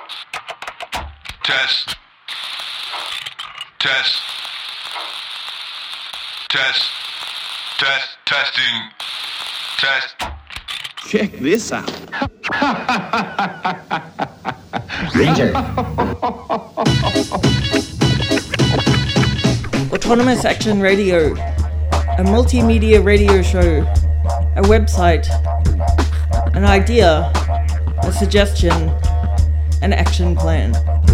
Test. Test. Test. Test. Testing. Test. Check this out. Ranger. Autonomous Action Radio, a multimedia radio show, a website, an idea, a suggestion, an action plan.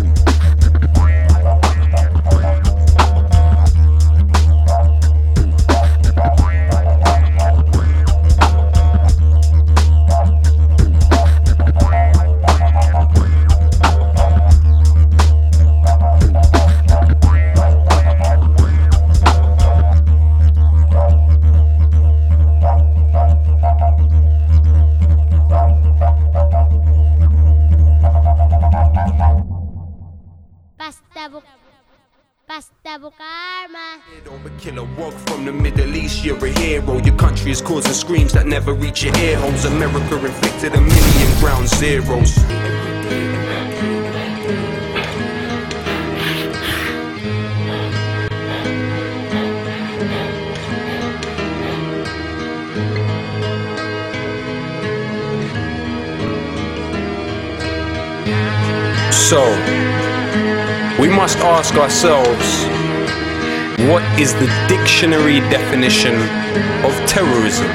Killer woke from the Middle East, you're a hero. Your country is causing screams that never reach your ear holes. America inflicted 1 million ground zeros. So, we must ask ourselves, what is the dictionary definition of terrorism?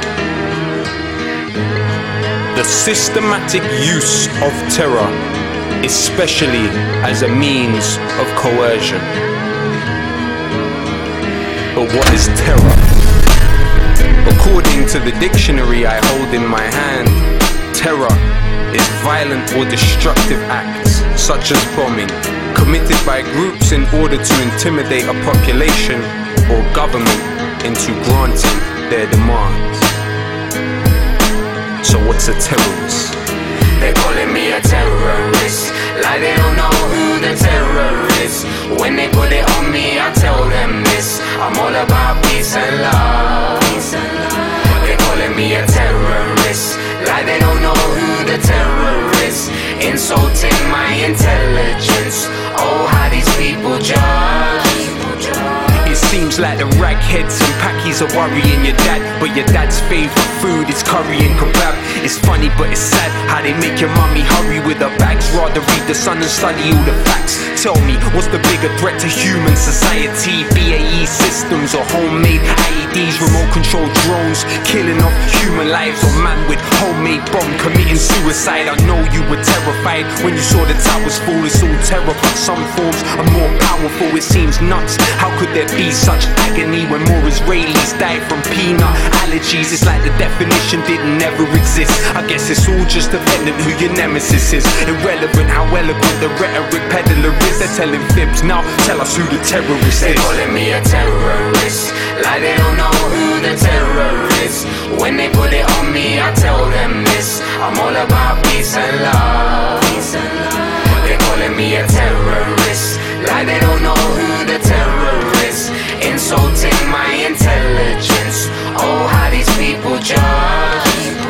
The systematic use of terror, especially as a means of coercion. But what is terror? According to the dictionary I hold in my hand, terror is violent or destructive acts, such as bombing, committed by groups in order to intimidate a population or government into granting their demands. So what's a terrorist? They're calling me a terrorist, like they don't know who the terror is. When they put it on me, I tell them this: I'm all about peace and love. They're calling me a terrorist, like they don't know who the terror is. Insulting my intelligence. Oh, how these people judge. It seems like the ragheads and packies are worrying your dad, but your dad's favourite food is curry and kebab. It's funny but it's sad how they make your mummy hurry with her bags, rather read the Sun and study all the facts. Tell me, what's the bigger threat to human society? BAE systems or homemade IEDs, remote control drones killing off human lives, or man with homemade bomb committing suicide? I know you were terrified when you saw the towers fall. It's all terror, but some forms are more powerful. It seems nuts. How could there be such agony when more Israelis die from peanut allergies? It's like the definition didn't ever exist. I guess it's all just dependent who your nemesis is. Irrelevant how eloquent the rhetoric peddler is. They're telling fibs, now tell us who the terrorist is. They're calling me a terrorist, like they don't know who the terror is. When they put it on me, I tell them this: I'm all about peace and love. They're calling me a terrorist, like they don't know who the terror is. Insulting my intelligence. Oh, how these people judge.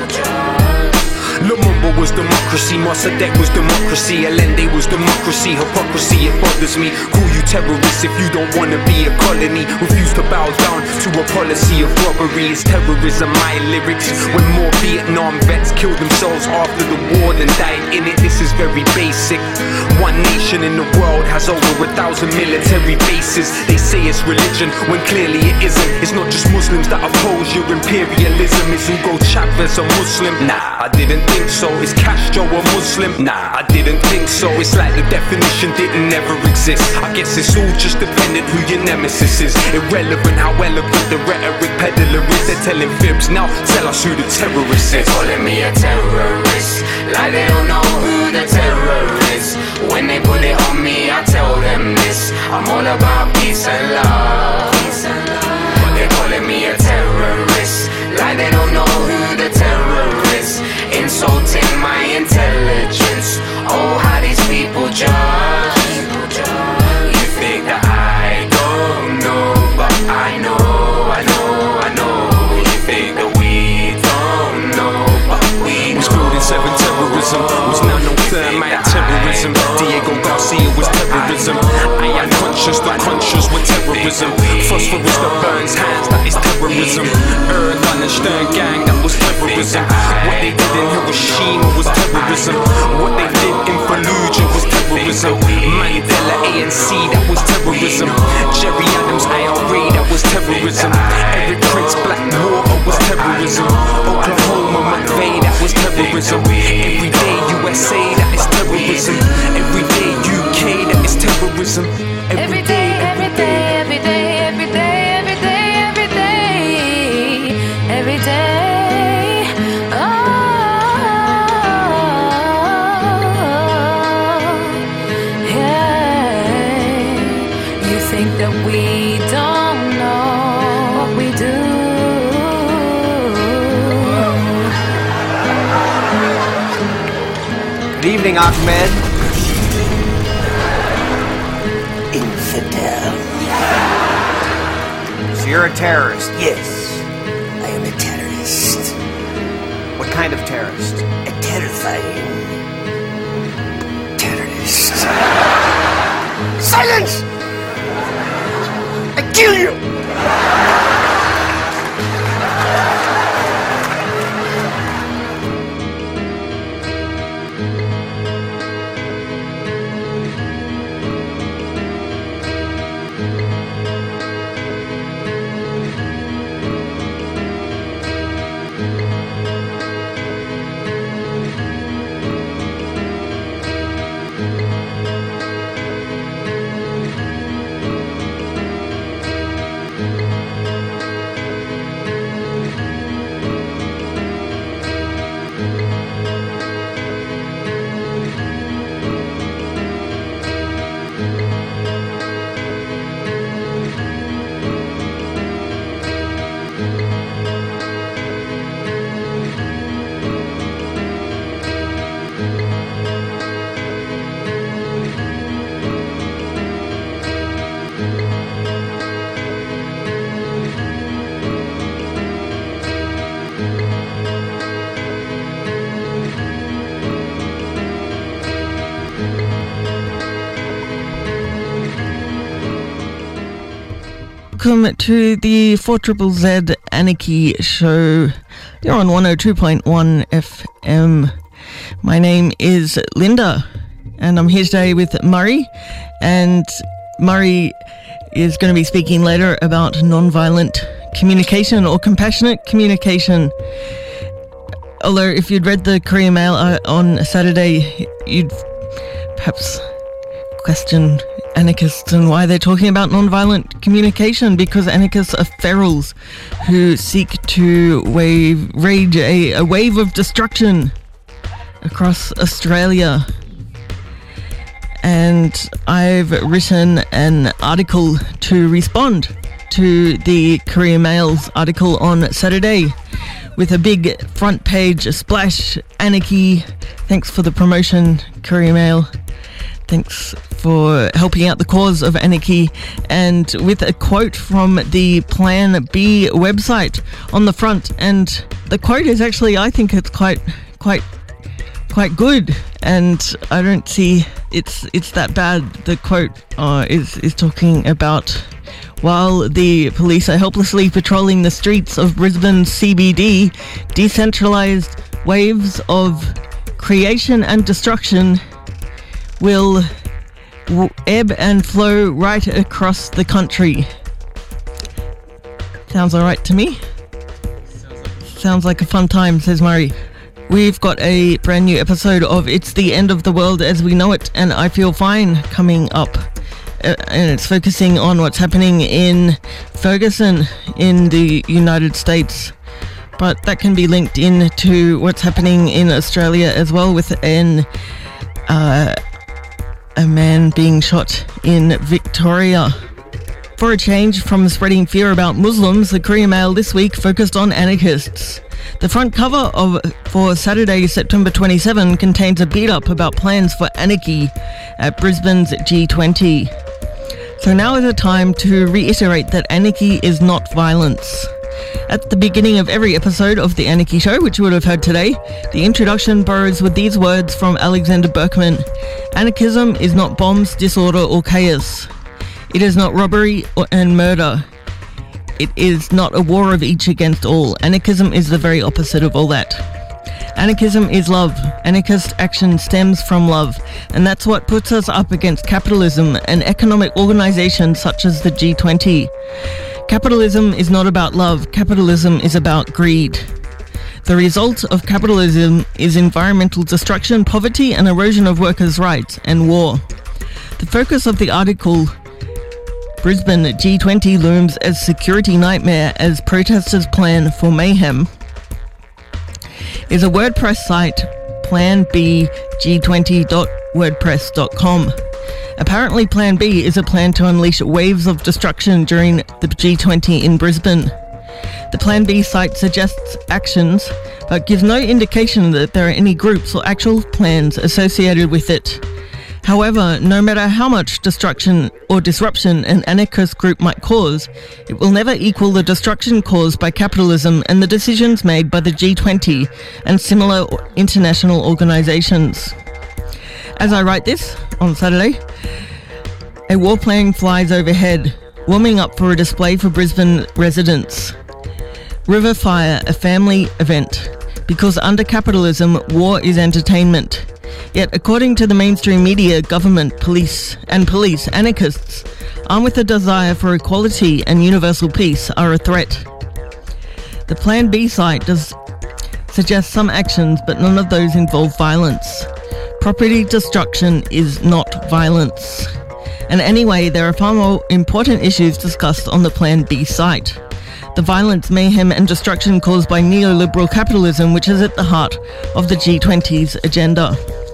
Lumumba was democracy, Mossadegh was democracy, Allende was democracy, hypocrisy, it bothers me. Call you terrorists if you don't wanna be a colony. Refuse to bow down to a policy of robbery. It's terrorism, my lyrics. When more Vietnam vets killed themselves after the war than died in it, this is very basic. One nation in the world has over 1,000 military bases. They say it's religion, when clearly it isn't. It's not just Muslims that oppose your imperialism. Is Hugo Chavez a Muslim? Nah, I didn't think so. Is Castro a Muslim? Nah, I didn't think so. It's like the definition didn't ever exist. I guess it's all just dependent who your nemesis is. Irrelevant how eloquent the rhetoric peddler is. They're telling fibs, now tell us who the terrorist is. They're calling me a terrorist, like they don't know who the terror is. When they put it on me, I tell them this: I'm all about peace and love. They're calling me a terrorist, like they don't know who the terror is. Insulting my intelligence. Oh, how these people judge. You think that I don't know, but I know. You think that we don't know, but we know. Was building 7 terrorism, was nano thermite terrorism. terrorism. Phosphorus that burns hands, that is terrorism. Erdogan and Stern gang, that was terrorism. What they did in Hiroshima was terrorism. What they did in Fallujah was terrorism. Mandela ANC, that was terrorism. Jerry Adams IRA, that was terrorism. Eric Prince Blackwater was terrorism. Oklahoma McVeigh, that was terrorism. Everyday USA, that is terrorism. Everyday UK, that is terrorism. Every day, every day, every day, every day, every day, every day, every day. Oh, yeah. You think that we don't know what we do? Good evening, Ahmed. Infidel. So you're a terrorist. Yes, I am a terrorist. What kind of terrorist? A terrifying terrorist. Silence! I kill you! Welcome to the 4ZZZ Anarchy Show. You're on 102.1 FM. My name is Linda, and I'm here today with Murray. And Murray is going to be speaking later about non-violent communication or compassionate communication. Although, if you'd read the Courier Mail on Saturday, you'd perhaps question anarchists and why they're talking about non-violent communication, because anarchists are ferals who seek to rage a wave of destruction across Australia. And I've written an article to respond to the Courier Mail's article on Saturday with a big front page splash, anarchy. Thanks for the promotion, Courier Mail. Thanks for helping out the cause of anarchy, and with a quote from the Plan B website on the front. And the quote is actually, I think it's quite good, and I don't see it's that bad. The quote is talking about, while the police are helplessly patrolling the streets of Brisbane CBD, decentralised waves of creation and destruction will ebb and flow right across the country. Sounds alright to me. Sounds like a fun time, says Murray. We've got a brand new episode of It's the End of the World as We Know It and I Feel Fine coming up. And it's focusing on what's happening in Ferguson in the United States. But that can be linked into what's happening in Australia as well, with a man being shot in Victoria. For a change from spreading fear about Muslims, the Courier Mail this week focused on anarchists. The front cover for Saturday, September 27, contains a beat-up about plans for anarchy at Brisbane's G20. So now is the time to reiterate that anarchy is not violence. At the beginning of every episode of The Anarchy Show, which you would have heard today, the introduction borrows with these words from Alexander Berkman: "Anarchism is not bombs, disorder, or chaos. It is not robbery and murder. It is not a war of each against all. Anarchism is the very opposite of all that. Anarchism is love. Anarchist action stems from love, and that's what puts us up against capitalism and economic organizations such as the G20. Capitalism is not about love. Capitalism is about greed. The result of capitalism is environmental destruction, poverty, and erosion of workers' rights, and war. The focus of the article, Brisbane G20 looms as security nightmare as protesters plan for mayhem, is a WordPress site, planbg20.wordpress.com. Apparently Plan B is a plan to unleash waves of destruction during the G20 in Brisbane. The Plan B site suggests actions, but gives no indication that there are any groups or actual plans associated with it. However, no matter how much destruction or disruption an anarchist group might cause, it will never equal the destruction caused by capitalism and the decisions made by the G20 and similar international organisations. As I write this on Saturday, a warplane flies overhead, warming up for a display for Brisbane residents. River Fire, a family event, because under capitalism, war is entertainment. Yet, according to the mainstream media, government, police, anarchists, armed with a desire for equality and universal peace, are a threat. The Plan B site does suggest some actions, but none of those involve violence. Property destruction is not violence. And anyway, there are far more important issues discussed on the Plan B site. The violence, mayhem and destruction caused by neoliberal capitalism, which is at the heart of the G20's agenda.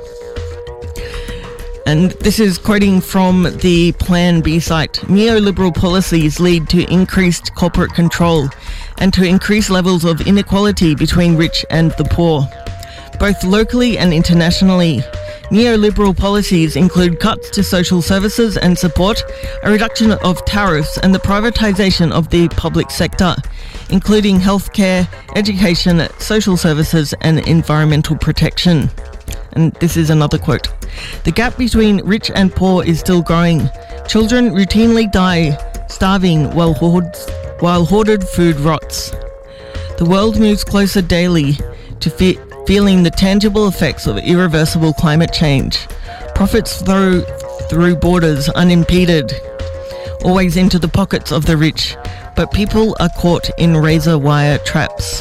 And this is quoting from the Plan B site. Neoliberal policies lead to increased corporate control and to increased levels of inequality between rich and the poor, both locally and internationally. Neoliberal policies include cuts to social services and support, a reduction of tariffs, and the privatisation of the public sector, including healthcare, education, social services, and environmental protection. And this is another quote. The gap between rich and poor is still growing. Children routinely die starving while hoarded food rots. The world moves closer daily to feeling the tangible effects of irreversible climate change. Profits flow through borders unimpeded, always into the pockets of the rich, but people are caught in razor wire traps.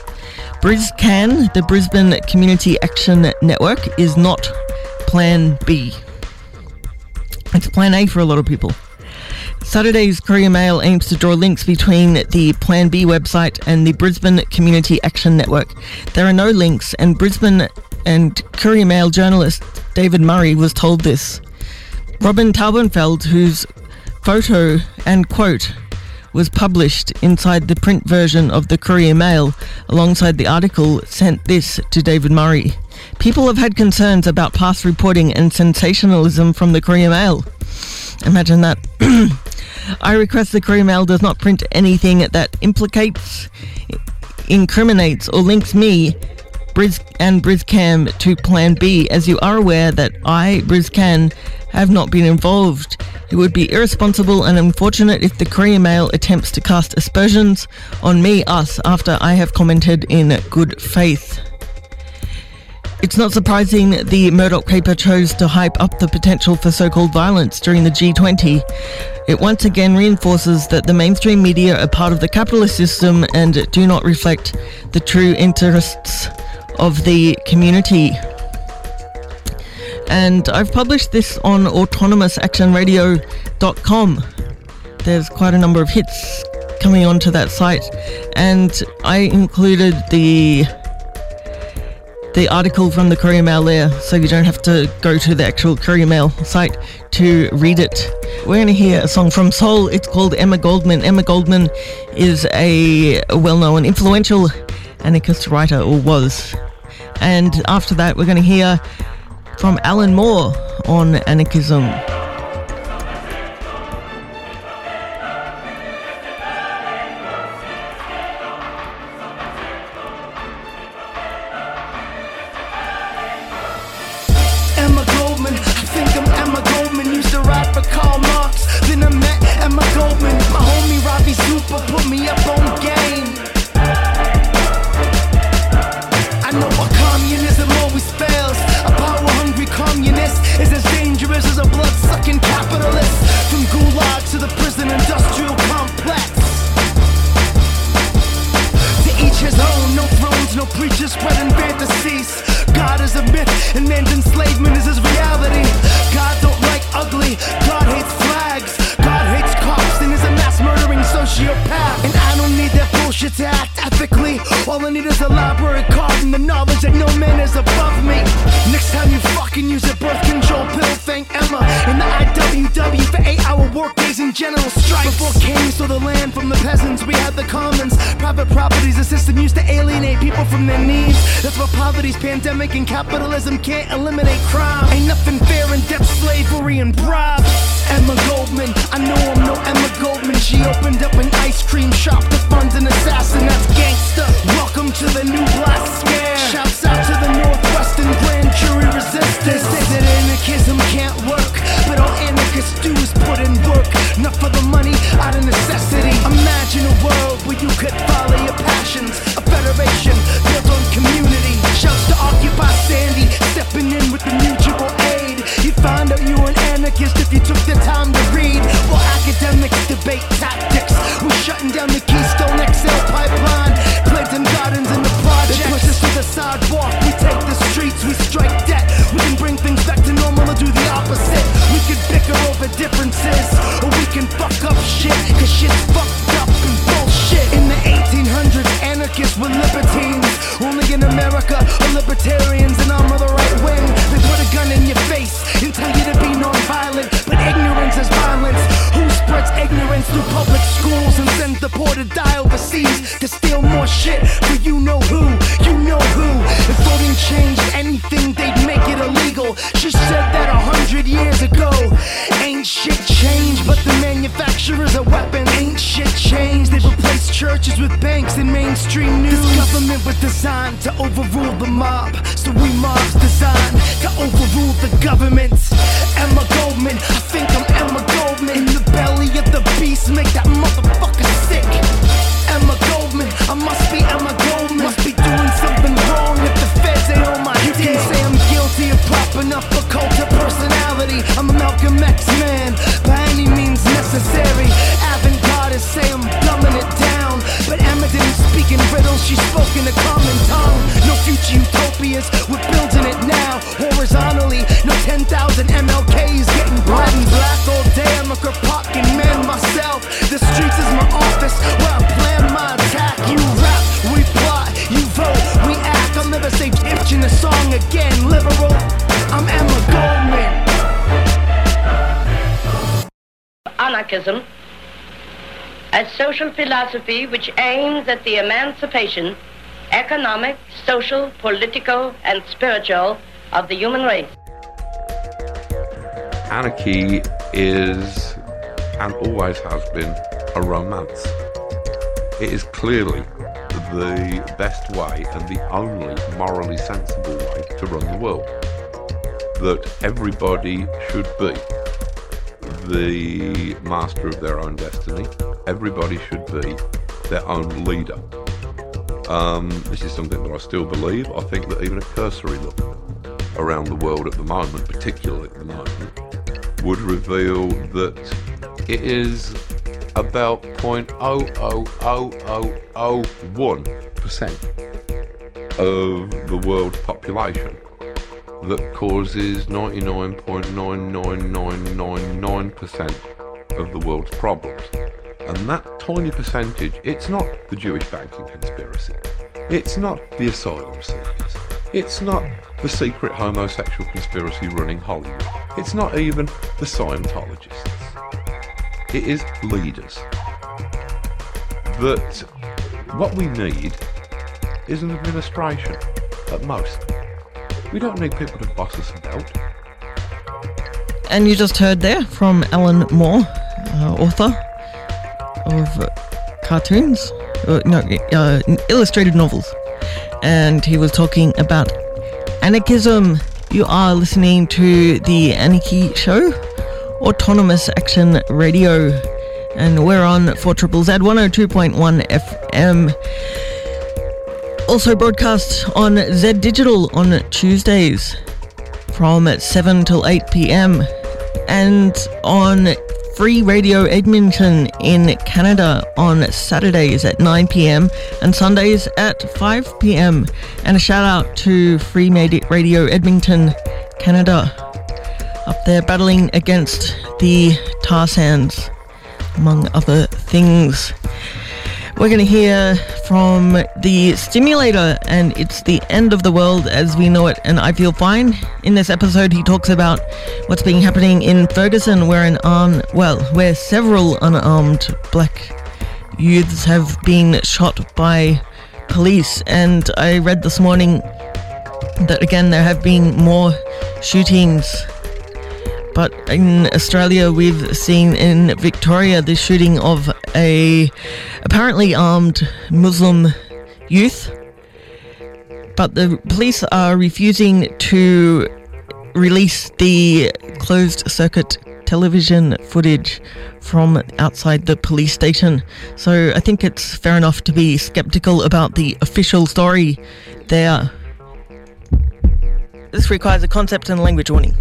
BrisCan, the Brisbane Community Action Network, is not Plan B. It's Plan A for a lot of people. Saturday's Courier Mail aims to draw links between the Plan B website and the Brisbane Community Action Network. There are no links, and Brisbane and Courier Mail journalist David Murray was told this. Robin Taubenfeld, whose photo and quote was published inside the print version of the Courier Mail alongside the article, sent this to David Murray. People have had concerns about past reporting and sensationalism from the Courier Mail. Imagine that. I request the Courier Mail does not print anything that implicates, incriminates, or links me, and BrisCan, to Plan B, as you are aware that I, BrisCan, have not been involved. It would be irresponsible and unfortunate if the Courier Mail attempts to cast aspersions on me, us, after I have commented in good faith. It's not surprising the Murdoch paper chose to hype up the potential for so-called violence during the G20. It once again reinforces that the mainstream media are part of the capitalist system and do not reflect the true interests of the community. And I've published this on autonomousactionradio.com. There's quite a number of hits coming onto that site, and I included the article from the Courier Mail there, so you don't have to go to the actual Courier Mail site to read it. We're going to hear a song from Soul. It's called Emma Goldman. Emma Goldman is a well-known, influential anarchist writer, or was. And after that, we're going to hear from Alan Moore on anarchism. Emma Goldman, I think I'm Emma Goldman, used to rap for Karl Marx, then I met UW for 8-hour workdays and general strikes. Before kings stole the land from the peasants, we had the commons. Private property's a system used to alienate people from their needs. That's why poverty's pandemic and capitalism can't eliminate crime. Ain't nothing fair in debt, slavery, and bribes. Emma Goldman, I know I'm no Emma Goldman. She opened up an ice cream shop to fund an assassin, that's gangsta. Welcome to the new black scare. Shouts out to the Northwestern grand jury resistance. They say that anarchism can't work, but all anarchists do is put in work. Not for the money, out of necessity. Imagine a world where you could follow your passions. A federation built on community. Shouts to Occupy Sandy, stepping in with the mutual aid. You'd find out you were an anarchist if you took the time to read. While academics debate tactics, we're shutting down the Keystone XL pipeline. Planting gardens in the projects. They push us to the sidewalk, we take the streets, we strike debt. We can bring things back to normal or do the opposite. We can bicker over differences, or we can fuck up shit, cause shit's fucked up and bullshit. In the 1800s, anarchists were libertines. Only in America are libertarians, and I'm on the right wing. They put a gun in your face and tell you to be non-violent, but ignorance is violence. Who spreads ignorance through public schools and sends the poor to die overseas to steal more shit for you know who, you know who. If voting changed anything, they'd make it illegal. She said that 100 years ago. Ain't shit changed, but the manufacturers of weapons. Ain't shit changed, they've replaced churches with banks and mainstream news. This government was designed to overrule the mob, so we mobs designed to overrule the government. Emma Goldman, I think I'm Emma Goldman. In the belly of the beast, make that motherfucker sick. Emma Goldman, I must be Emma Goldman. Must be doing something wrong if the feds ain't on my dick. You can say I'm guilty of propping up a cult of personality. I'm a Malcolm X man, by any means necessary. Avant-garde say I'm dumbing it down, but Emma didn't speak in riddles, she spoke in a common tongue. No future utopias, we're building it now. Horizontally, no 10,000 MLKs getting red and black all day. I'm a Kropotkin man myself. The streets is my office where I plan my attack. You rap, we plot, you vote, we act. I'll never say bitch in a song again. Liberal, I'm Emma Goldman. Anarchism, a social philosophy which aims at the emancipation, economic, social, political, and spiritual of the human race. Anarchy is, and always has been, a romance. It is clearly the best way and the only morally sensible way to run the world. That everybody should be the master of their own destiny. Everybody should be their own leader. This is something that I still believe. I think that even a cursory look around the world at the moment, particularly at the moment, would reveal that it is about 0.00001% of the world's population that causes 99.99999% of the world's problems. And that tiny percentage, it's not the Jewish banking conspiracy, it's not the asylum seekers, it's not the secret homosexual conspiracy running Hollywood, it's not even the Scientologists. It is leaders. That what we need is an administration, at most. We don't need people to boss us about. And you just heard there from Alan Moore, author of cartoons, illustrated novels, and he was talking about anarchism. You are listening to the Anarchy Show, Autonomous Action Radio, and we're on 4ZZZ 102.1 FM. Also broadcast on Z Digital on Tuesdays from 7 till 8 p.m. and on Free Radio Edmonton in Canada on Saturdays at 9 p.m. and Sundays at 5 p.m. And a shout out to Free Radio Edmonton, Canada, up there battling against the tar sands, among other things. We're going to hear from the Stimulator, and it's the end of the world as we know it, and I feel fine. In this episode, he talks about what's been happening in Ferguson, where where several unarmed black youths have been shot by police. And I read this morning that again there have been more shootings. But in Australia, we've seen in Victoria the shooting of a apparently armed Muslim youth. But the police are refusing to release the closed circuit television footage from outside the police station. So I think it's fair enough to be skeptical about the official story there. This requires a concept and language warning.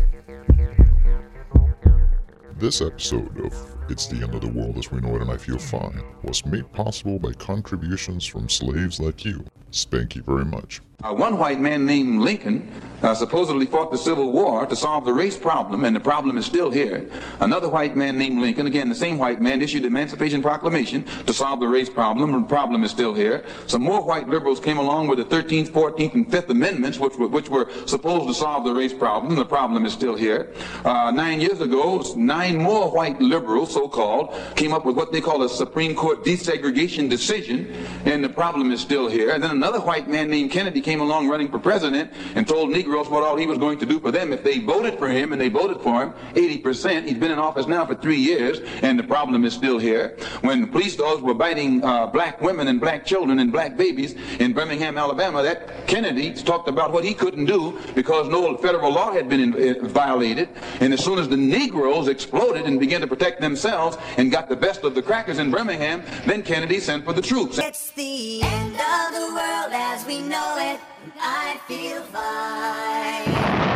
This episode of It's the End of the World as We Know It and I Feel Fine was made possible by contributions from slaves like you. Thank you very much. One white man named Lincoln supposedly fought the Civil War to solve the race problem, and the problem is still here. Another white man named Lincoln, again the same white man, issued the Emancipation Proclamation to solve the race problem, and the problem is still here. Some more white liberals came along with the 13th, 14th, and 5th Amendments, which were supposed to solve the race problem. The problem is still here. 9 years ago, 9 more white liberals, so-called, came up with what they call a Supreme Court desegregation decision, and the problem is still here. And then another white man named Kennedy came along running for president and told Negroes what all he was going to do for them if they voted for him, and they voted for him 80%. He's been in office now for 3 years, and the problem is still here. When the police dogs were biting black women and black children and black babies in Birmingham, Alabama, that Kennedy talked about what he couldn't do because no federal law had been violated. And as soon as the Negroes exploded and began to protect themselves and got the best of the crackers in Birmingham, then Kennedy sent for the troops. It's the end of the world as we know it. I feel fine.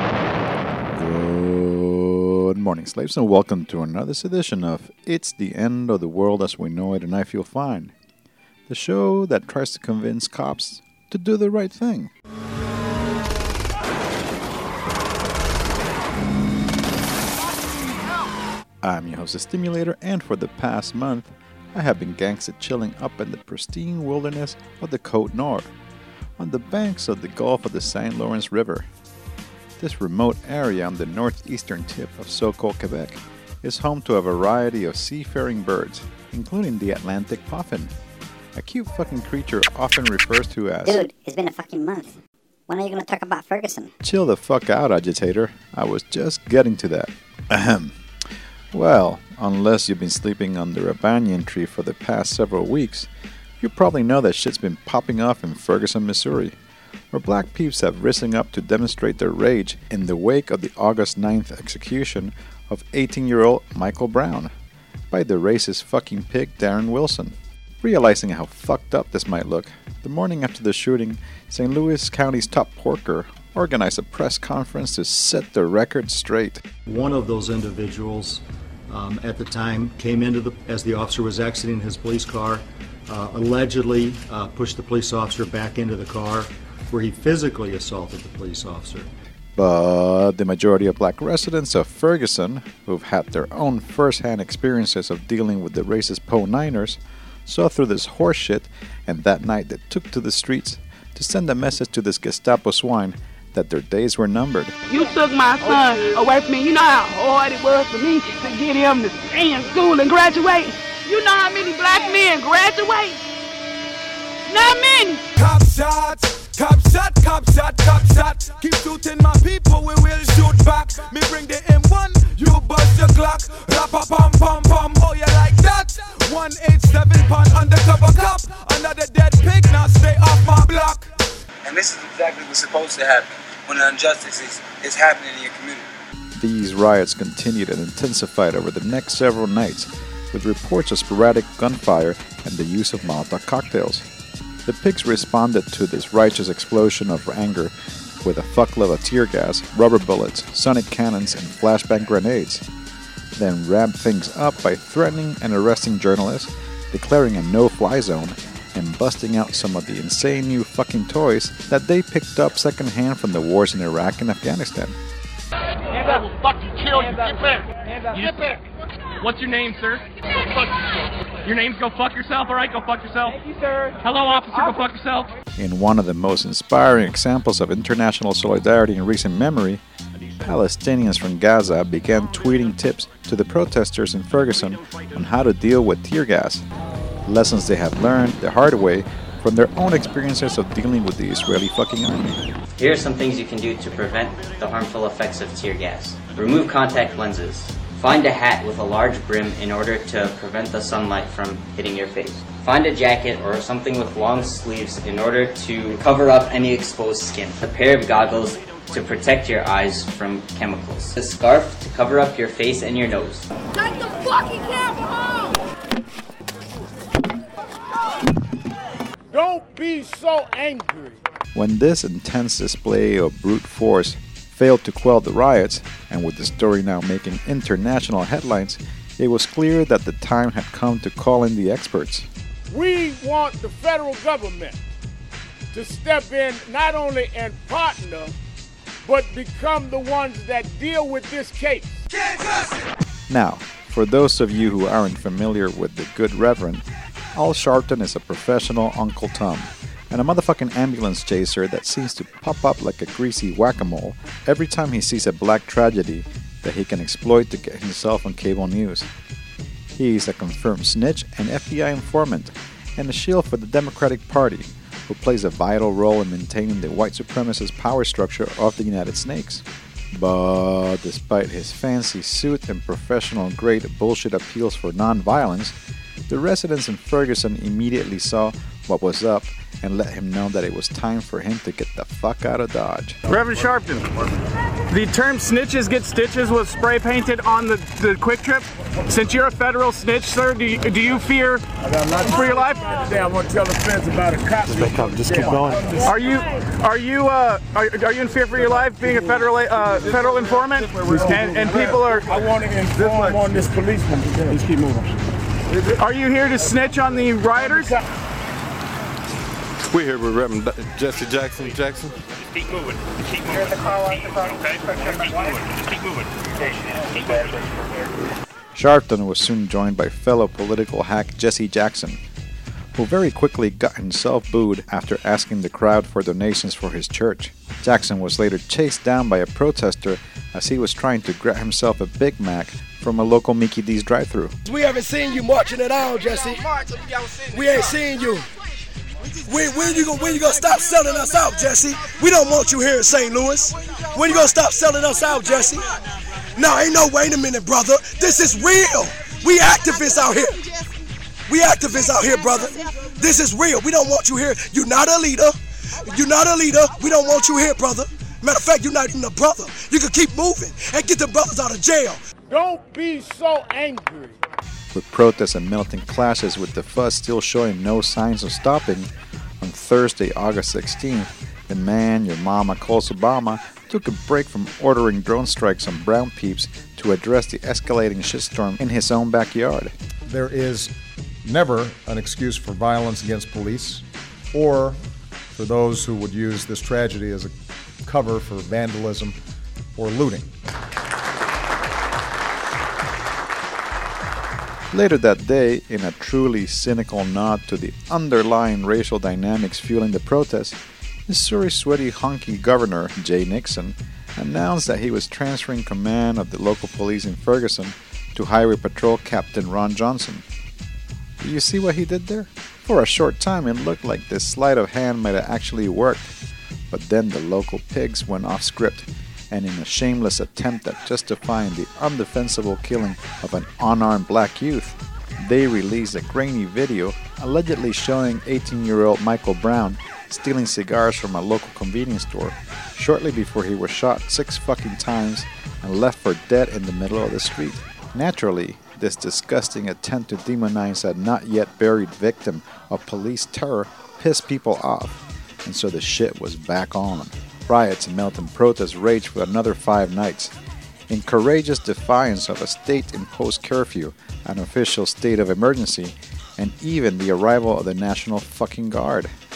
Good morning, slaves, and welcome to another edition of It's the End of the World as We Know It and I Feel Fine, the show that tries to convince cops to do the right thing. I'm your host, the Stimulator, and for the past month, I have been gangsta chilling up in the pristine wilderness of the Côte Nord, on the banks of the Gulf of the St. Lawrence River. This remote area on the northeastern tip of so-called Quebec is home to a variety of seafaring birds, including the Atlantic puffin, a cute fucking creature often referred to as... Dude, it's been a fucking month. When are you gonna talk about Ferguson? Chill the fuck out, agitator. I was just getting to that. Ahem. Well, unless you've been sleeping under a banyan tree for the past several weeks, you probably know that shit's been popping off in Ferguson, Missouri, where black peeps have risen up to demonstrate their rage in the wake of the August 9th execution of 18-year-old Michael Brown by the racist fucking pig Darren Wilson. Realizing how fucked up this might look, the morning after the shooting, St. Louis County's top porker organized a press conference to set the record straight. One of those individuals at the time came into as the officer was exiting his police car, allegedly pushed the police officer back into the car, where he physically assaulted the police officer. But the majority of black residents of Ferguson, who've had their own first-hand experiences of dealing with the racist Po-Niners, saw through this horseshit, and that night they took to the streets to send a message to this Gestapo swine that their days were numbered. You took my son away from me. You know how hard it was for me to get him to stay in school and graduate. You know how many black men graduate? Not many. Cop shots, cop shot, cop shot, cop shot. Keep shooting my people, we will shoot back. Me bring the M1, you bust your Glock. Rap-a-pum-pum-pum, oh you like that? 187 pound undercover cop. Another dead pig, now stay off my block. And this is exactly what's supposed to happen when an injustice is happening in your community. These riots continued and intensified over the next several nights, with reports of sporadic gunfire and the use of Molotov cocktails. The pigs responded to this righteous explosion of anger with a fuckload of tear gas, rubber bullets, sonic cannons, and flashbang grenades, then ramped things up by threatening and arresting journalists, declaring a no-fly zone, and busting out some of the insane new fucking toys that they picked up secondhand from the wars in Iraq and Afghanistan. Hands up, fucking kill you. Get back. Get back. What's your name, sir? Fuck you. Your name's Go Fuck Yourself, all right? Go fuck yourself. Thank you, sir. Hello, officer, go fuck yourself. In one of the most inspiring examples of international solidarity in recent memory, Palestinians from Gaza began tweeting tips to the protesters in Ferguson on how to deal with tear gas. Lessons they have learned the hard way from their own experiences of dealing with the Israeli fucking army. Here are some things you can do to prevent the harmful effects of tear gas. Remove contact lenses. Find a hat with a large brim in order to prevent the sunlight from hitting your face. Find a jacket or something with long sleeves in order to cover up any exposed skin. A pair of goggles to protect your eyes from chemicals. A scarf to cover up your face and your nose. Take the fucking camera home! Don't be so angry. When this intense display of brute force failed to quell the riots, and with the story now making international headlines, it was clear that the time had come to call in the experts. We want the federal government to step in not only and partner, but become the ones that deal with this case. Now, for those of you who aren't familiar with the good Reverend, Al Sharpton is a professional Uncle Tom, and a motherfucking ambulance chaser that seems to pop up like a greasy whack-a-mole every time he sees a black tragedy that he can exploit to get himself on cable news. He's a confirmed snitch and FBI informant, and a shield for the Democratic Party, who plays a vital role in maintaining the white supremacist power structure of the United Snakes. But despite his fancy suit and professional-grade bullshit appeals for non-violence, the residents in Ferguson immediately saw what was up and let him know that it was time for him to get the fuck out of Dodge. Reverend Sharpton, the term snitches get stitches was spray painted on the Quick Trip. Since you're a federal snitch, sir, do you fear for your life? I'm gonna tell the feds about a cop. Just keep going. Are you in fear for your life being a federal informant? And people are. I want to inform on this policeman. Just keep moving. Are you here to snitch on the rioters? We're here with Reverend Jesse Jackson. Jackson. Just keep moving. Just keep moving. Just keep moving. Okay? Just keep moving. Keep moving. Sharpton was soon joined by fellow political hack Jesse Jackson, who very quickly got himself booed after asking the crowd for donations for his church. Jackson was later chased down by a protester as he was trying to grab himself a Big Mac from a local Mickey D's drive-thru. We haven't seen you marching at all, Jesse. We ain't seen you. When you gonna stop selling us out, Jesse? We don't want you here in St. Louis. When you gonna stop selling us out, Jesse? No, ain't no wait a minute, brother. This is real. We activists out here. We activists out here, brother. This is real. We don't want you here. You're not a leader. You're not a leader. We don't want you here, brother. Matter of fact, you're not even a brother. You can keep moving and get the brothers out of jail. Don't be so angry. With protests and melting clashes with the fuzz still showing no signs of stopping, on Thursday, August 16th, the man your mama calls Obama took a break from ordering drone strikes on brown peeps to address the escalating shitstorm in his own backyard. There is never an excuse for violence against police or for those who would use this tragedy as a cover for vandalism or looting. Later that day, in a truly cynical nod to the underlying racial dynamics fueling the protest, Missouri sweaty honky governor Jay Nixon announced that he was transferring command of the local police in Ferguson to Highway Patrol Captain Ron Johnson. Do you see what he did there? For a short time it looked like this sleight of hand might have actually worked, but then the local pigs went off script, and in a shameless attempt at justifying the undefensible killing of an unarmed black youth, they released a grainy video allegedly showing 18-year-old Michael Brown stealing cigars from a local convenience store shortly before he was shot 6 fucking times and left for dead in the middle of the street. Naturally, this disgusting attempt to demonize a not yet buried victim of police terror pissed people off, and so the shit was back on. Riots and melting protests raged for another 5 nights, in courageous defiance of a state-imposed curfew, an official state of emergency, and even the arrival of the National fucking Guard.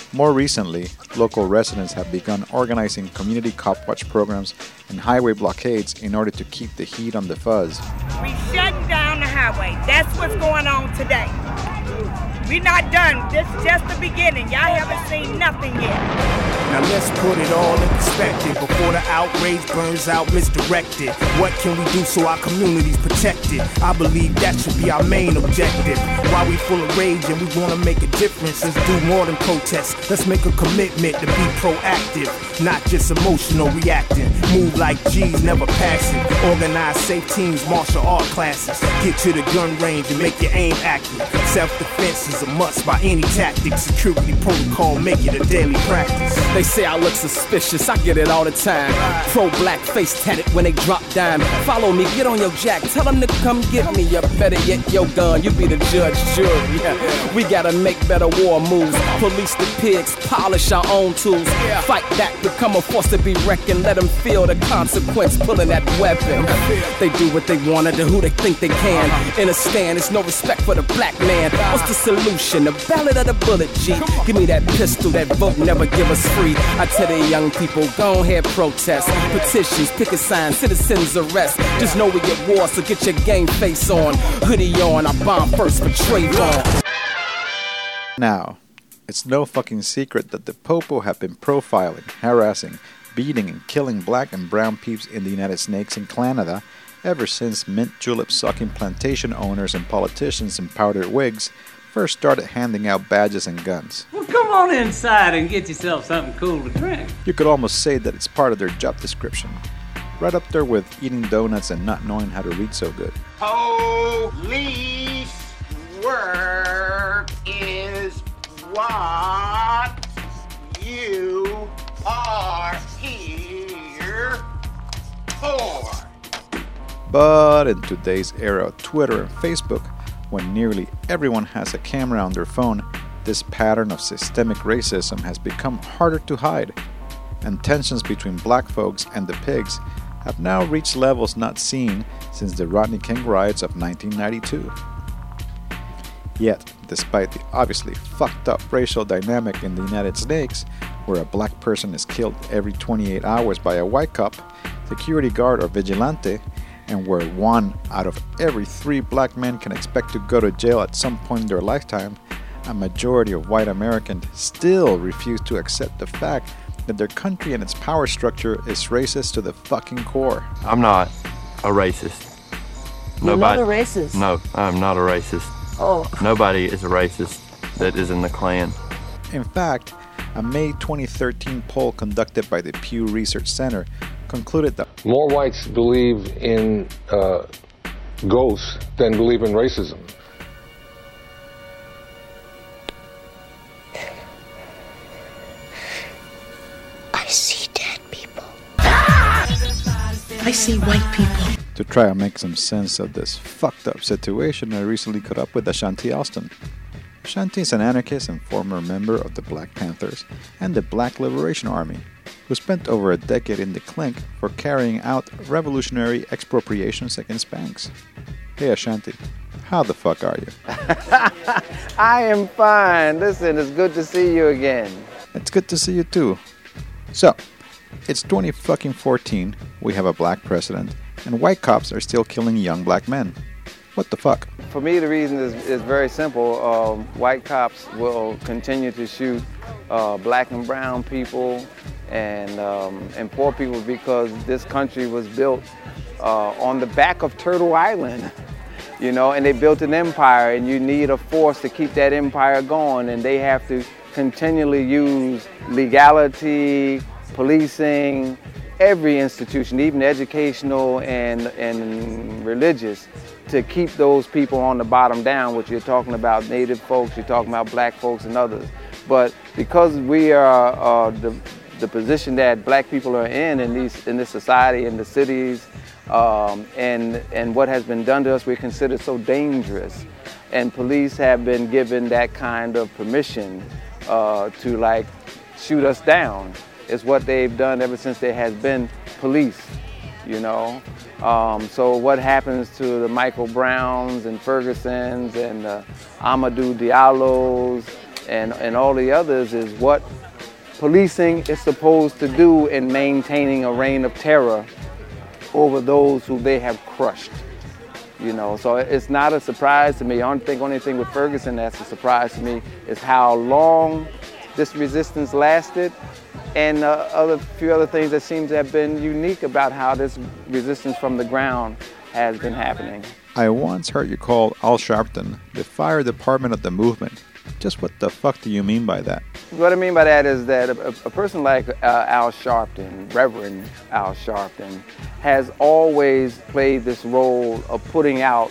More recently, local residents have begun organizing community cop watch programs and highway blockades in order to keep the heat on the fuzz. We shutting down the highway. That's what's going on today. We're not done. This is just the beginning. Y'all haven't seen nothing yet. Now let's put it all in perspective before the outrage burns out misdirected. What can we do so our community's protected? I believe that should be our main objective. While we full of rage and we want to make a difference, let's do more than protest. Let's make a commitment to be proactive, not just emotional reacting. Move like G's, never passive. Organize safe teams, martial art classes. Get to the gun range and make your aim accurate. Self-defense is a must by any tactic. Security protocol, make it a daily practice. They say I look suspicious, I get it all the time. Pro-black face tatted when they drop dime. Follow me, get on your jack, tell them to come get me. You better yet, your gun, you be the judge, jury. Yeah. We gotta make better war moves. Police the pigs, polish our own tools. Fight back, become a force to be reckoned. Let them feel the consequence, pulling that weapon. They do what they wanna do, who they think they can. In a stand, there's no respect for the black man. What's the solution? The ballot or the bullet, G? Give me that pistol, that vote never give us free. I tell the young people, go ahead, protest. Petitions, picket signs, citizens arrest. Just know we get war, so get your game face on. Hoodie on, I bomb first for Trayvon. Now, it's no fucking secret that the Popo have been profiling, harassing, beating and killing black and brown peeps in the United States and Canada ever since mint julep-sucking plantation owners and politicians in powdered wigs first started handing out badges and guns. Well, come on inside and get yourself something cool to drink. You could almost say that it's part of their job description. Right up there with eating donuts and not knowing how to read so good. Police work is what you are here for. But in today's era of Twitter and Facebook, when nearly everyone has a camera on their phone, this pattern of systemic racism has become harder to hide, and tensions between black folks and the pigs have now reached levels not seen since the Rodney King riots of 1992. Yet, despite the obviously fucked up racial dynamic in the United States, where a black person is killed every 28 hours by a white cop, security guard or vigilante, and where 1 out of every 3 black men can expect to go to jail at some point in their lifetime, a majority of white Americans still refuse to accept the fact that their country and its power structure is racist to the fucking core. I'm not a racist. You're not a racist? No, I'm not a racist. Oh. Nobody is a racist that is in the Klan. In fact, a May 2013 poll conducted by the Pew Research Center concluded that more whites believe in ghosts than believe in racism. I see dead people. I see white people. To try and make some sense of this fucked up situation, I recently caught up with Ashanti Alston. Ashanti is an anarchist and former member of the Black Panthers and the Black Liberation Army, who spent over a decade in the clink for carrying out revolutionary expropriations against banks. Hey Ashanti, how the fuck are you? I am fine. Listen, it's good to see you again. It's good to see you too. So, it's 2014, we have a black president, and white cops are still killing young black men. What the fuck? For me, the reason is very simple. White cops will continue to shoot black and brown people and poor people because this country was built on the back of Turtle Island, you know, and they built an empire, and you need a force to keep that empire going, and they have to continually use legality, policing, every institution, even educational and religious, to keep those people on the bottom down, which you're talking about native folks, you're talking about black folks and others. But because we are the position that black people are in this society, in the cities, and what has been done to us, we're considered so dangerous. And police have been given that kind of permission to like shoot us down. It's what they've done ever since there has been police, you know. So what happens to the Michael Browns and Fergusons and Amadou Diallos and all the others is what policing is supposed to do in maintaining a reign of terror over those who they have crushed. You know, so it's not a surprise to me. I don't think only thing with Ferguson that's a surprise to me is how long this resistance lasted, and few other things that seem to have been unique about how this resistance from the ground has been happening. I once heard you call Al Sharpton the fire department of the movement. Just what the fuck do you mean by that? What I mean by that is that a person like Al Sharpton, Reverend Al Sharpton, has always played this role of putting out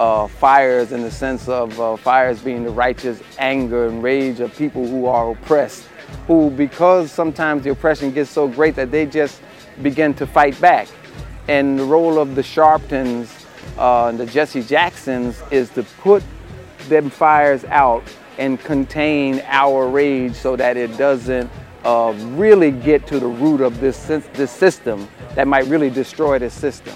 fires in the sense of fires being the righteous anger and rage of people who are oppressed, who, because sometimes the oppression gets so great that they just begin to fight back. And the role of the Sharptons and the Jesse Jacksons is to put them fires out and contain our rage so that it doesn't really get to the root of this system that might really destroy this system.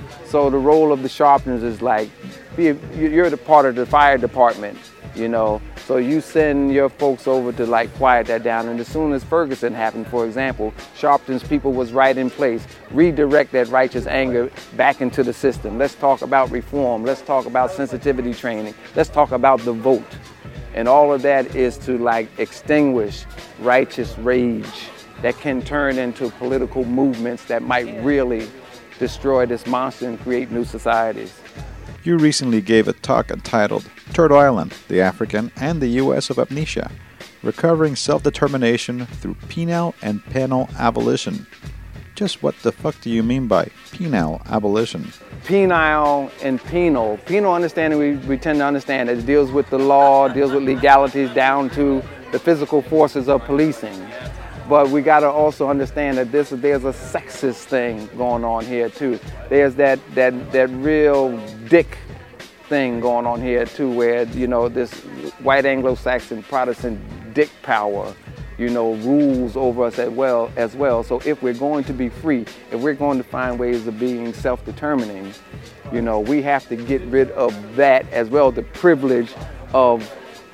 So the role of the Sharptons is like, you're the part of the fire department, you know, so you send your folks over to like quiet that down. And as soon as Ferguson happened, for example, Sharpton's people was right in place, redirect that righteous anger back into the system. Let's talk about reform. Let's talk about sensitivity training. Let's talk about the vote. And all of that is to like extinguish righteous rage that can turn into political movements that might really destroy this monster and create new societies. You recently gave a talk entitled Turtle Island, the African and the U.S. of Amnesia, Recovering Self-Determination Through Penal and Penal Abolition. Just what the fuck do you mean by penal abolition? Penal and penal. Penal understanding, we tend to understand that it deals with the law, deals with legalities down to the physical forces of policing. But we got to also understand that there's a sexist thing going on here too. There's that real dick thing going on here too, where, you know, this white Anglo-Saxon Protestant dick power, you know, rules over us as well. So if we're going to be free, if we're going to find ways of being self-determining, you know, we have to get rid of that as well, the privilege of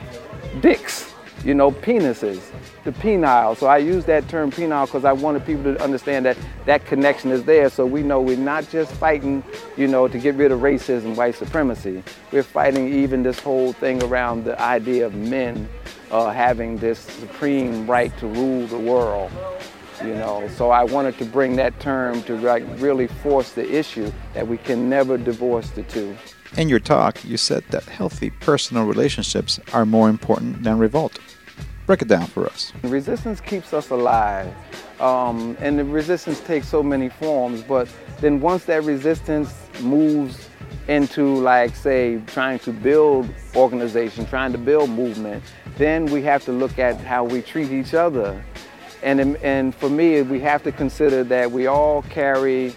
dicks, you know, penises, the penile. So I use that term penile because I wanted people to understand that that connection is there, so we know we're not just fighting, you know, to get rid of racism, white supremacy. We're fighting even this whole thing around the idea of men having this supreme right to rule the world, you know. So I wanted to bring that term to like really force the issue that we can never divorce the two. In your talk, you said that healthy personal relationships are more important than revolt. Break it down for us. Resistance keeps us alive, and the resistance takes so many forms, but then once that resistance moves into, like, say, trying to build organization, trying to build movement, then we have to look at how we treat each other. And for me, we have to consider that we all carry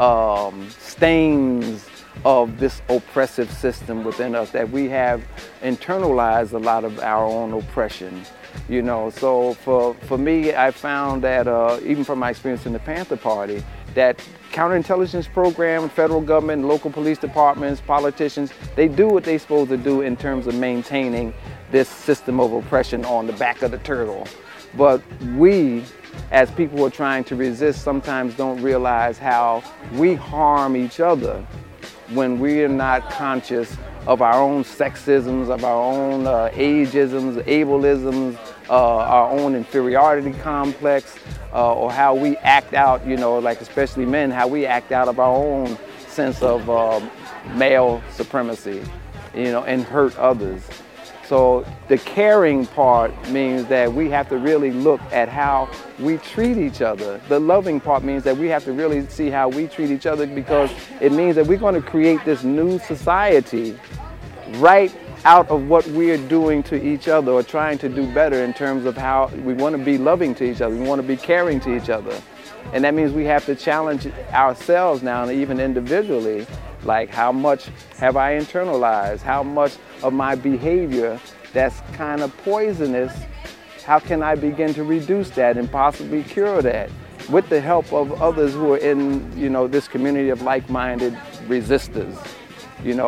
stains of this oppressive system within us, that we have internalized a lot of our own oppression. You know, so for me, I found that even from my experience in the Panther Party, that counterintelligence program, federal government, local police departments, politicians, they do what they're supposed to do in terms of maintaining this system of oppression on the back of the turtle. But we, as people who are trying to resist, sometimes don't realize how we harm each other when we are not conscious of our own sexisms, of our own ageisms, ableisms, our own inferiority complex, or how we act out, you know, like especially men, how we act out of our own sense of male supremacy, you know, and hurt others. So the caring part means that we have to really look at how we treat each other. The loving part means that we have to really see how we treat each other, because it means that we're going to create this new society right out of what we're doing to each other, or trying to do better in terms of how we want to be loving to each other, we want to be caring to each other. And that means we have to challenge ourselves now, and even individually, like, how much have I internalized? How much of my behavior that's kind of poisonous, how can I begin to reduce that and possibly cure that with the help of others who are in, you know, this community of like-minded resistors? You know,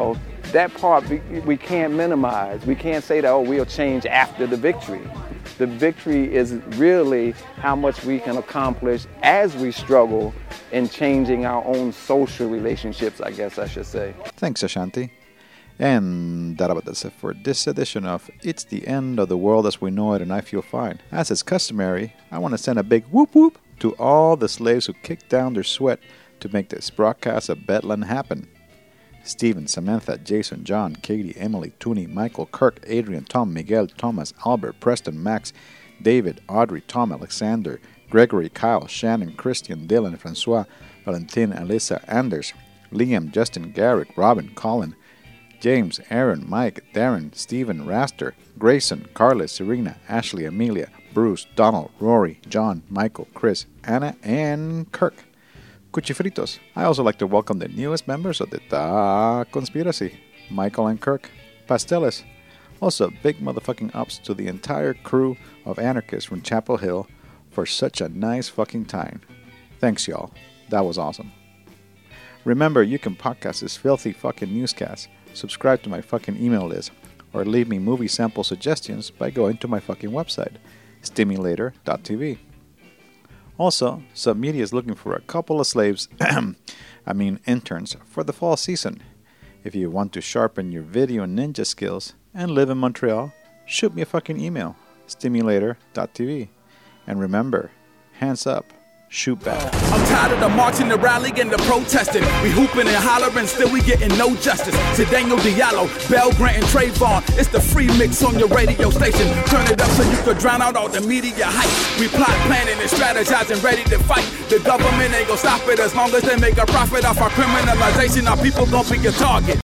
that part we can't minimize. We can't say that, oh, we'll change after the victory. The victory is really how much we can accomplish as we struggle in changing our own social relationships, I guess I should say. Thanks, Ashanti. And that about does it for this edition of It's the End of the World as We Know It and I Feel Fine. As is customary, I want to send a big whoop whoop to all the slaves who kicked down their sweat to make this broadcast of Bedlam happen. Stephen, Samantha, Jason, John, Katie, Emily, Toonie, Michael, Kirk, Adrian, Tom, Miguel, Thomas, Albert, Preston, Max, David, Audrey, Tom, Alexander, Gregory, Kyle, Shannon, Christian, Dylan, Francois, Valentin, Alyssa, Anders, Liam, Justin, Garrick, Robin, Colin, James, Aaron, Mike, Darren, Stephen, Raster, Grayson, Carla, Serena, Ashley, Amelia, Bruce, Donald, Rory, John, Michael, Chris, Anna, and Kirk. Cuchifritos. I also like to welcome the newest members of the Da Conspiracy, Michael and Kirk. Pasteles. Also, big motherfucking ups to the entire crew of anarchists from Chapel Hill for such a nice fucking time. Thanks, y'all. That was awesome. Remember, you can podcast this filthy fucking newscast, subscribe to my fucking email list, or leave me movie sample suggestions by going to my fucking website, stimulator.tv. Also, Submedia is looking for a couple of slaves, interns, for the fall season. If you want to sharpen your video ninja skills and live in Montreal, shoot me a fucking email, stimulator.tv. And remember, hands up, shoot back. I'm tired of the marching, the rally, and the protesting. We hooping and hollering, still we getting no justice. To Daniel Diallo, Bell Grant, and Trayvon. It's the free mix on your radio station. Turn it up so you could drown out all the media hype. We plot, planning, and strategizing, ready to fight. The government ain't gonna stop it as long as they make a profit off our criminalization. Our people gonna be a target.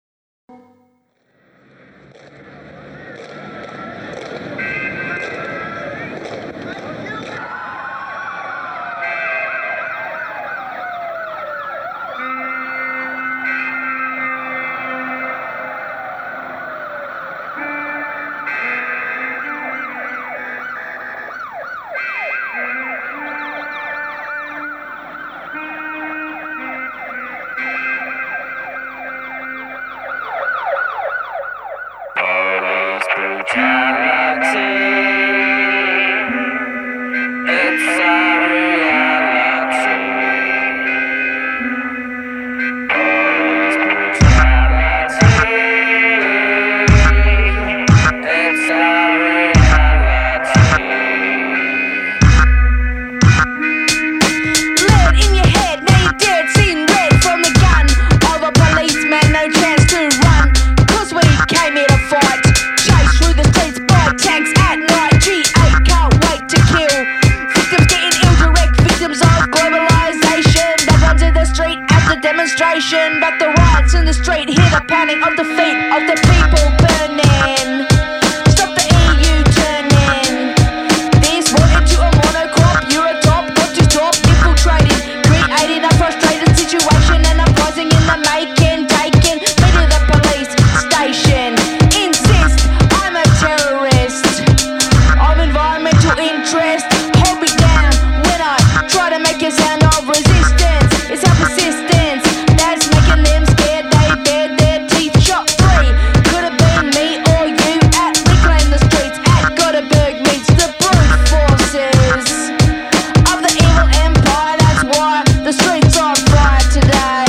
But the riots in the street hear the panic of the feet of the people burning. Stop the EU turning. This war into a monocrop. You're a top, got to stop infiltrating, creating a frustrated situation and uprising in the making, taking me to the police station. Insist I'm a terrorist. Of environmental interest. Hold me down when I try to make a sound of resistance. It's our persistence that's making them scared. They bared their teeth. Shot 3 could have been me or you at Reclaim the Streets at Gothenburg meets the brute forces of the evil empire. That's why the streets are on fire today.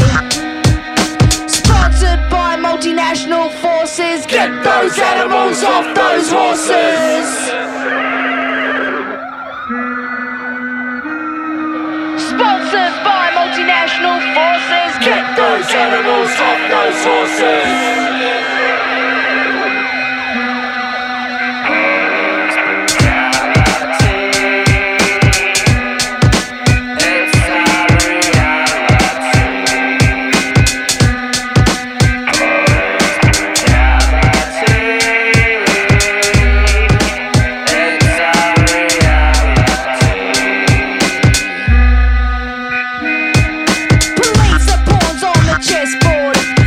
Sponsored by multinational forces. Get those animals off those horses. Sponsored by multinational forces. Get those animals off those horses. Police are pawns on the chessboard.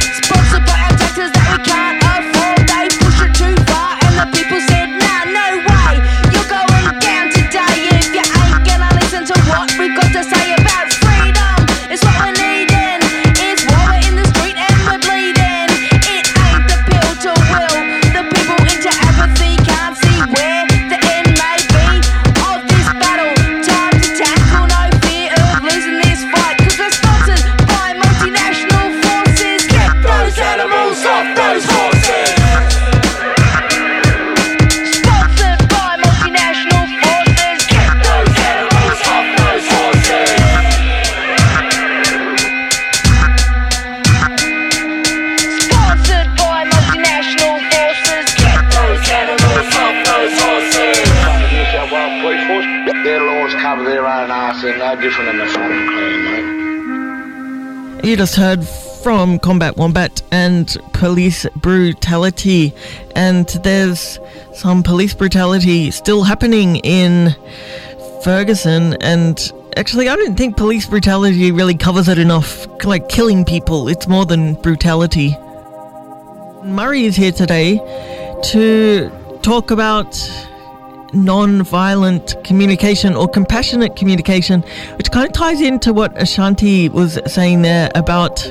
You just heard from Combat Wombat and police brutality, and there's some police brutality still happening in Ferguson, and actually I don't think police brutality really covers it enough, like killing people. It's more than brutality. Murray is here today to talk about non-violent communication or compassionate communication, which kind of ties into what Ashanti was saying there about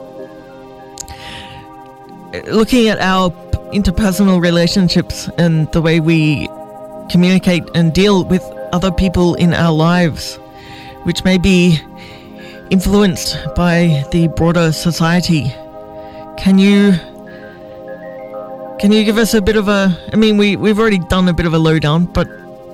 looking at our interpersonal relationships and the way we communicate and deal with other people in our lives, which may be influenced by the broader society. Can you give us a bit of a... I mean, we've already done a bit of a lowdown, but...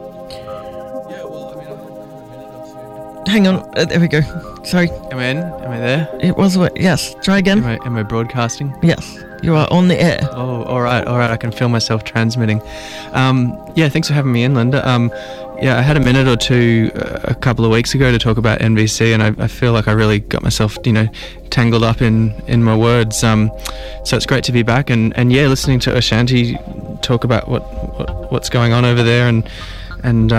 Hang on, there we go. Sorry. Am I in? Am I there? It was... Yes, try again. Am I broadcasting? Yes, you are on the air. Oh, all right, I can feel myself transmitting. Yeah, thanks for having me in, Linda. Yeah, I had a minute or two a couple of weeks ago to talk about NVC, and I feel like I really got myself, tangled up in my words. So it's great to be back, and yeah, listening to Ashanti talk about what's going on over there, and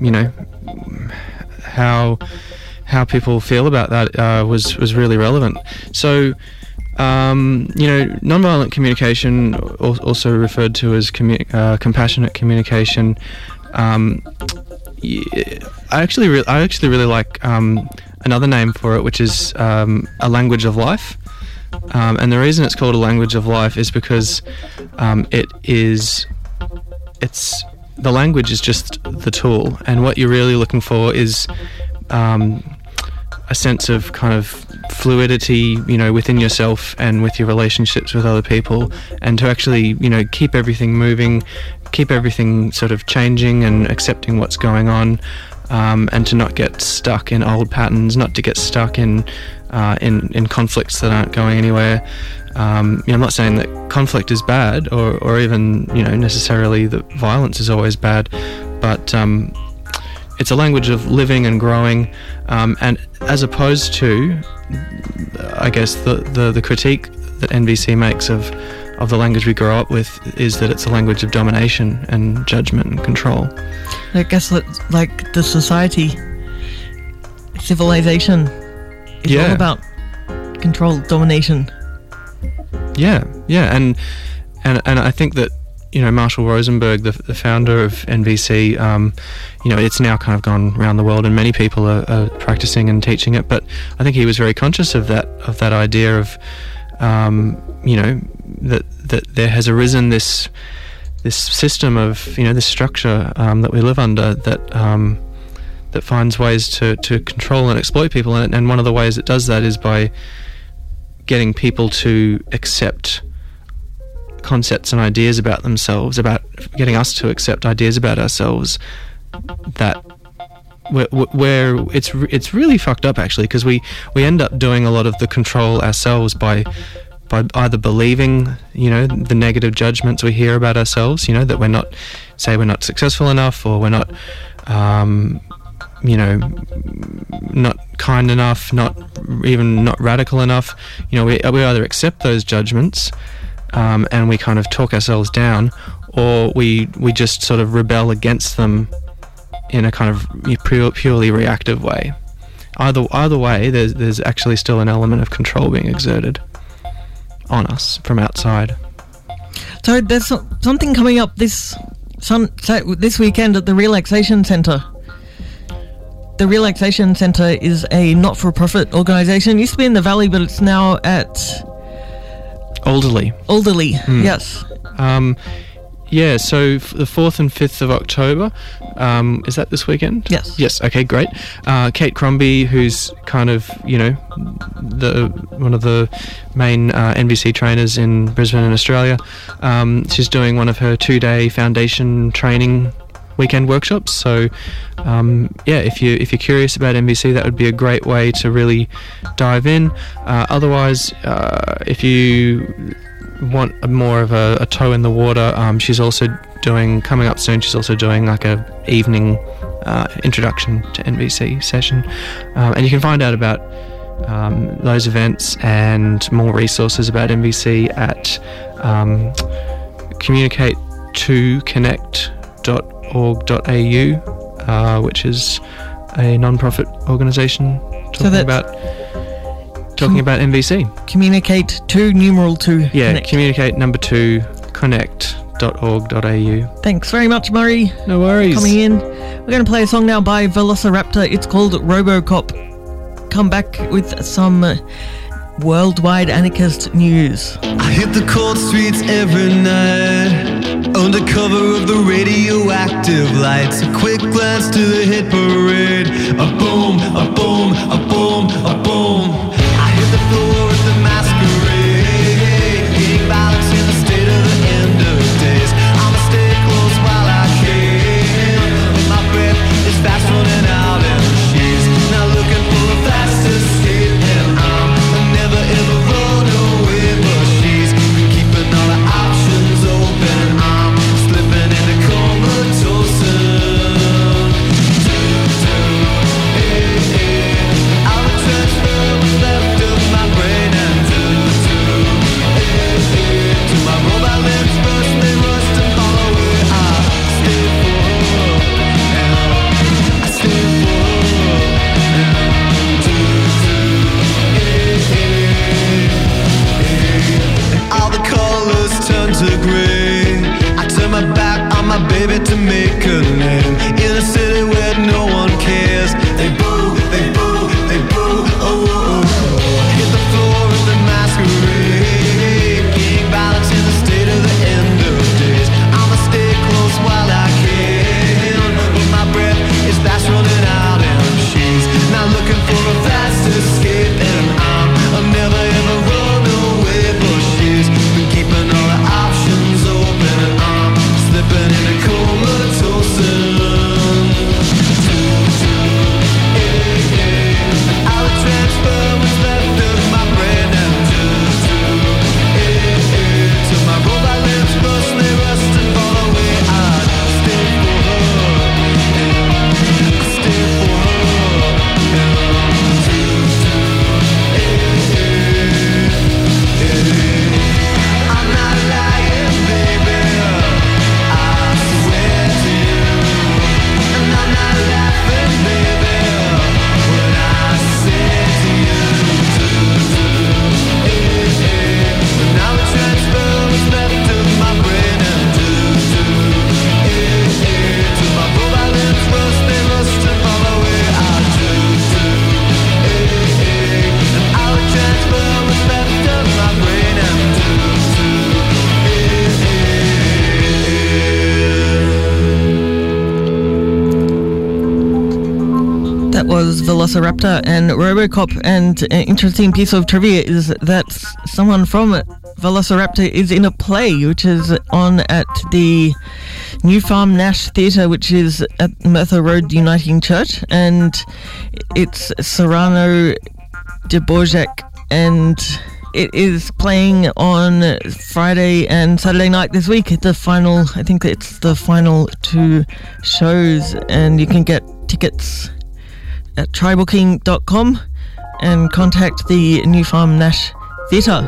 how people feel about that was really relevant. So. Nonviolent communication, also referred to as compassionate communication. I actually really like another name for it, which is a language of life. And the reason it's called a language of life is because the language is just the tool, and what you're really looking for is a sense of kind of fluidity, within yourself and with your relationships with other people, and to actually, keep everything moving, keep everything sort of changing and accepting what's going on, and to not get stuck in old patterns, not to get stuck in conflicts that aren't going anywhere. I'm not saying that conflict is bad, or even, necessarily that violence is always bad, but it's a language of living and growing, and as opposed to, I guess, the critique that NVC makes of the language we grow up with is that it's a language of domination and judgment and control. I guess like the society, civilization is all about control, domination. Yeah, and I think that, Marshall Rosenberg, the founder of NVC, it's now kind of gone around the world, and many people are practicing and teaching it. But I think he was very conscious of that idea of, that there has arisen this system of, this structure that we live under that finds ways to control and exploit people, and one of the ways it does that is by getting people to accept concepts and ideas about themselves, about getting us to accept ideas about ourselves that where it's really fucked up, actually, because we end up doing a lot of the control ourselves by either believing, the negative judgments we hear about ourselves, that we're not successful enough, or we're not not kind enough, not radical enough. We either accept those judgments, and we kind of talk ourselves down, or we just sort of rebel against them in a kind of purely reactive way. Either way, there's actually still an element of control being exerted on us from outside. So there's something coming up this weekend at the Relaxation Centre. The Relaxation Centre is a not-for-profit organisation. It used to be in the Valley, but it's now at Alderley. Yes. Yeah, so the 4th and 5th of October, is that this weekend? Yes. Yes, okay, great. Kate Crombie, who's kind of, one of the main NVC trainers in Brisbane and Australia, she's doing one of her 2-day foundation training weekend workshops. So, if you're curious about NVC, that would be a great way to really dive in. Otherwise, if you want more of a toe in the water, she's also coming up soon, she's also doing like a evening introduction to NVC session, and you can find out about those events and more resources about MVC at communicate2connect.org.au, which is a non-profit organisation talking about MVC. Communicate 2 numeral 2. Yeah, connect. communicate number 2 connect.org.au. Thanks very much, Murray. No worries. Coming in. We're going to play a song now by Velociraptor. It's called Robocop. Come back with some worldwide anarchist news. I hit the cold streets every night, under cover of the radioactive lights. A quick glance to the hit parade. A boom, a boom, a boom, a boom. I hit the floor of the masquerade, getting violence in the state of the end of days. I'ma stay close while I can, but my breath is fast running out and she's not looking for a fast escape. And I'm never ever run away, but she's keeping all the options open. I'm slipping into comatose. All the transfer was left of my brain and to my mobile lens rust, they rust and fall away. I stay for, I stay for. All the colors turn to grey. I turn my back on my baby to make a name in a city where no one cares. They boo, they boo, they boo. Oh, oh, oh. Hit the floor of the masquerade, getting balance in the state of the end of days. I'ma stay close while I can, but my breath is fast running out and she's not looking for a fast escape. And I'll never ever run away, but she's been keeping all the options open. And I'm slipping into comatose. All the transfer was left of my brain and to my robot lips rust, they rust and fall away. I stay for her, I stay for I'm not lying, baby, I swear to you. And I'm not laughing, baby, when I say to you. Now the transfer was left of my brain and to my mobile lips rust, they rust and fall away. And all the transfer was left of my brain and That was Velociraptor and Robocop, and an interesting piece of trivia is that someone from Velociraptor is in a play which is on at the New Farm Nash Theatre, which is at Merthyr Road Uniting Church, and it's Cyrano de Borjak, and it is playing on Friday and Saturday night this week. I think it's the final 2 shows, and you can get tickets at trybooking.com and contact the New Farm Nash Theatre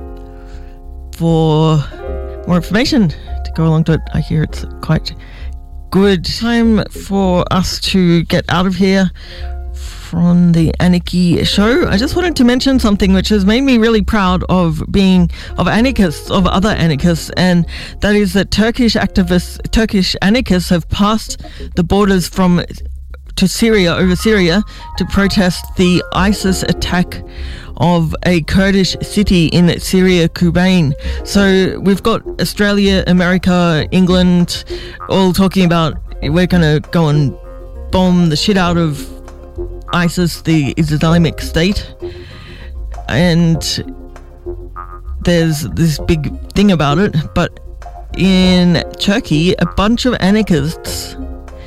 for more information to go along to it. I hear it's quite good. Time for us to get out of here from the Anarchy Show. I just wanted to mention something which has made me really proud of other anarchists, and that is that Turkish anarchists have passed the borders to Syria, to protest the ISIS attack of a Kurdish city in Syria, Kobane. So we've got Australia, America, England, all talking about we're going to go and bomb the shit out of ISIS, the Islamic State. And there's this big thing about it, but in Turkey, a bunch of anarchists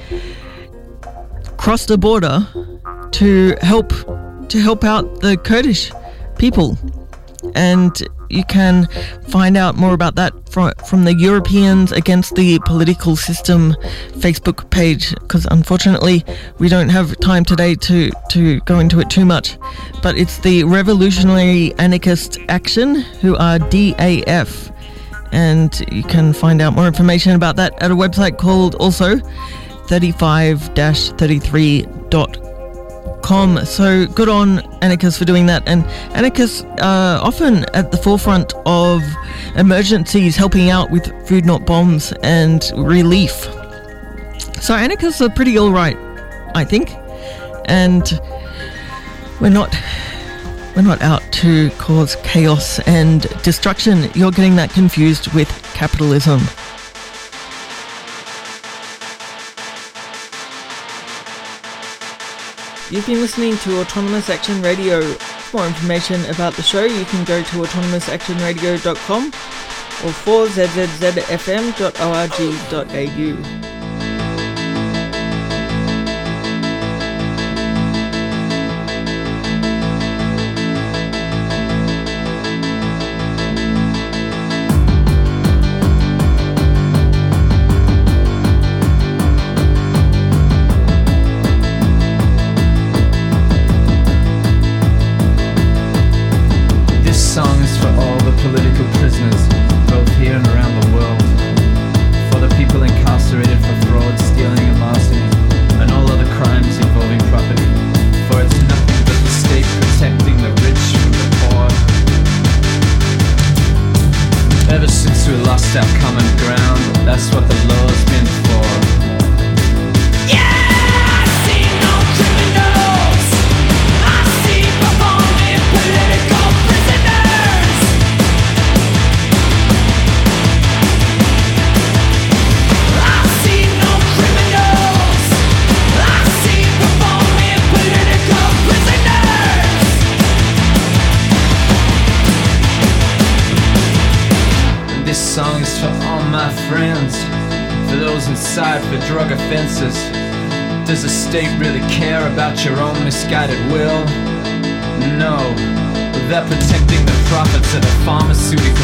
crossed the border to help out the Kurdish people, and you can find out more about that from the Europeans Against the Political System Facebook page, because unfortunately we don't have time today to go into it too much. But it's the Revolutionary Anarchist Action, who are DAF, and you can find out more information about that at a website called also 35-33.com. So good on anarchists for doing that, and anarchists are often at the forefront of emergencies, helping out with food not bombs and relief. So anarchists are pretty alright, I think, and we're not out to cause chaos and destruction. You're getting that confused with capitalism. You've been listening to Autonomous Action Radio. For more information about the show, you can go to autonomousactionradio.com or 4zzzfm.org.au. Does the state really care about your own misguided will? No. They're protecting the profits of the pharmaceutical